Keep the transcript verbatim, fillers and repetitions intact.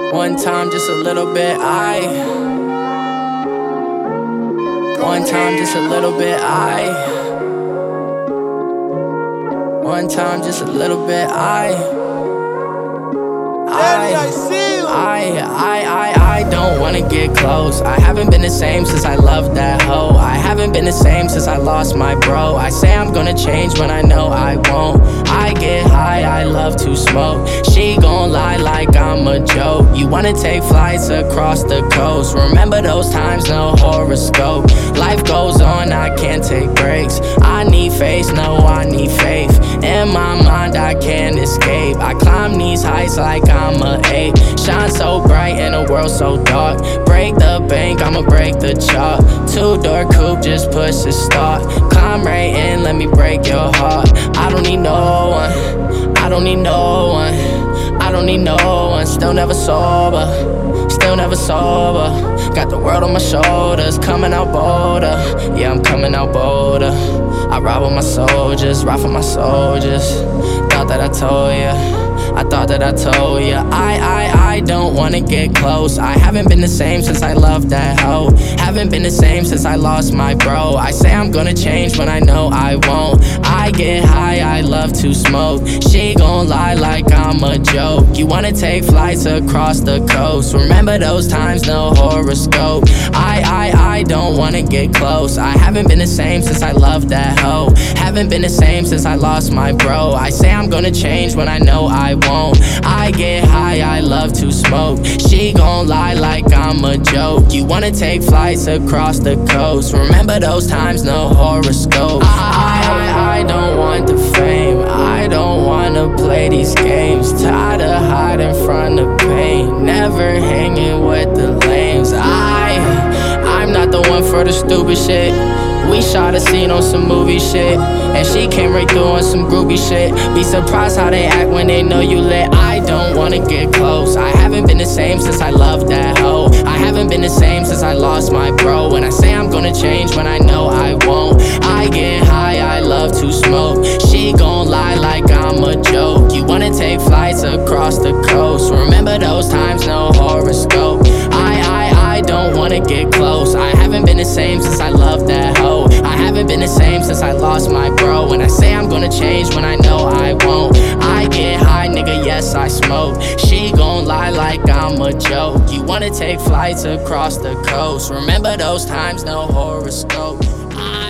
One time, just a little bit, I. One time, just a little bit, I. One time, just a little bit, I. Daddy, I see you. I, I, I, I don't wanna get close. I haven't been the same since I loved that hoe. I haven't been the same since I lost my bro. I say I'm gonna change when I know I won't. I get high, I love to smoke. She gon' lie like I'm a joke. You wanna take flights across the coast. Remember those times, no horoscope. Life goes on, I can't take breaks. I need faith, no, I need faith. In my mind, I can't escape. I climb these heights like I'm a ape. Shine so bright in a world so dark. Break the bank, I'ma break the chalk. Two-door coupe, just push the start. Climb right in, let me break your heart. I don't need no one, I don't need no one, I don't need no one. Still never sober, still never sober. Got the world on my shoulders, coming out bolder. Yeah, I'm coming out bolder. I ride with my soldiers, ride for my soldiers. Thought that I told ya, I thought that I told ya. I, I, I don't wanna get close. I haven't been the same since I loved that hoe. Haven't been the same since I lost my bro. I say I'm gonna change when I know I won't. I get high, I love to smoke. She gon' lie like I'm a joke. You wanna take flights across the coast. Remember those times, no horoscope. I, I, I don't wanna get close. I haven't been the same since I loved that hoe. Haven't been the same since I lost my bro. I say I'm gonna change when I know I won't. I get high, I love to smoke. She gon' lie like I'm a joke. You wanna take flights across the coast. Remember those times, no horoscope. I, I, I don't want the fame. I don't wanna play these games. Tired of hiding from the pain. Never hanging with the lames. I, I'm not the one for the stupid shit. We shot a scene on some movie shit, and she came right through on some groovy shit. Be surprised how they act when they know you lit. I don't wanna get close. I haven't been the same since I loved that hoe. I haven't been the same since I lost my bro. And I say I'm gonna change when I know I won't. I get high, I love to smoke. She gon' lie like I'm a joke. You wanna take flights across the coast. Remember those times, no horoscope. I, I, I don't wanna get close. I haven't been the same since I loved that hoe. I haven't been the same since I lost my bro. And I say I'm gonna change when I know I won't. I get high, nigga, yes, I smoke. She gon' lie like I'm a joke. You wanna take flights across the coast. Remember those times, no horoscope. I